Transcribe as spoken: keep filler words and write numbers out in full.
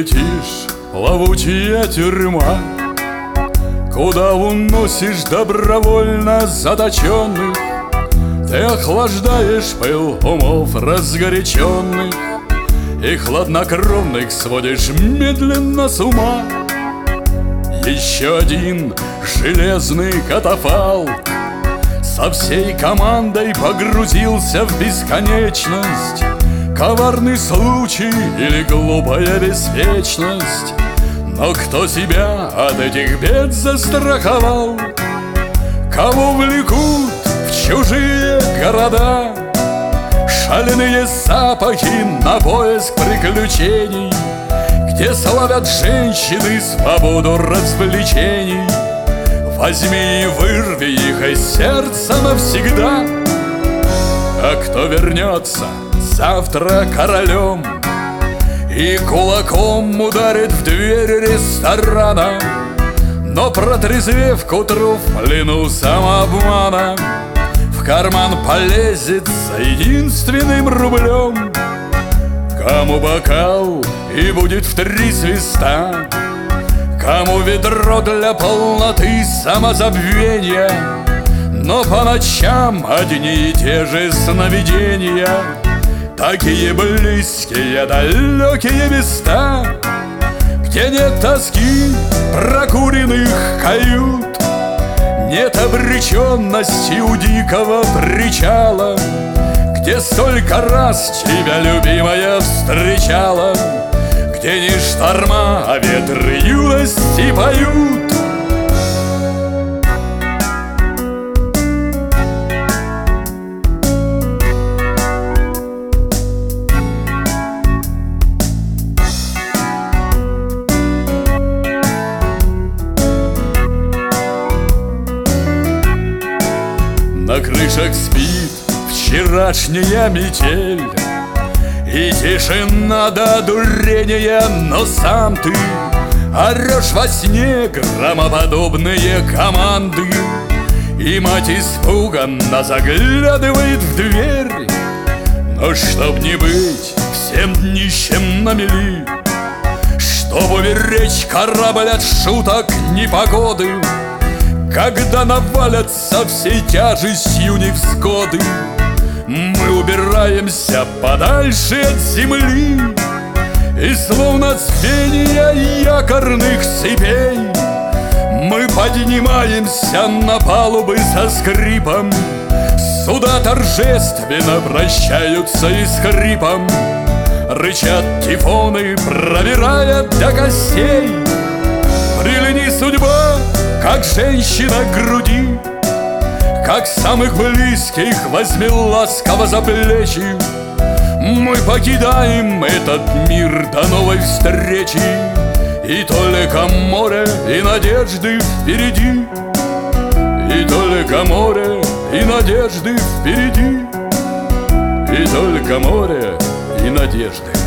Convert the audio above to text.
летишь, плавучая тюрьма, куда уносишь добровольно заточенных. Ты охлаждаешь пыл умов разгоряченных и хладнокровных сводишь медленно с ума. Еще один железный катафалк со всей командой погрузился в бесконечность. Коварный случай или глупая беспечность, но кто тебя от этих бед застраховал? Кого влекут в чужие города шальные запахи на поиск приключений, где славят женщины свободу развлечений? Возьми и вырви их из сердца навсегда. А кто вернется завтра королем и кулаком ударит в дверь ресторана, но протрезвев к утру в плену самообмана, в карман полезет за единственным рублем? Кому бокал и будет в три свиста, кому ведро для полноты самозабвения, но по ночам одни и те же сновидения. Такие близкие, далекие места, где нет тоски прокуренных кают, нет обреченности у дикого причала, где столько раз тебя, любимая, встречала, где не шторма, а ветры юности поют. На крышах спит вчерашняя метель и тишина до одурения, но сам ты орешь во сне громоподобные команды, и мать испуганно заглядывает в дверь. Но чтоб не быть всем днищем на мели, чтоб уберечь корабль от шуток непогоды, когда навалятся всей тяжестью невзгоды, мы убираемся подальше от земли, и словно звенья якорных цепей мы поднимаемся на палубы со скрипом. Суда торжественно прощаются и с хрипом рычат тифоны, пробирая до костей. Прилини, судьба, как женщина к груди, как самых близких возьми ласково за плечи. Мы покидаем этот мир до новой встречи, и только море и надежды впереди, и только море и надежды впереди, и только море и надежды.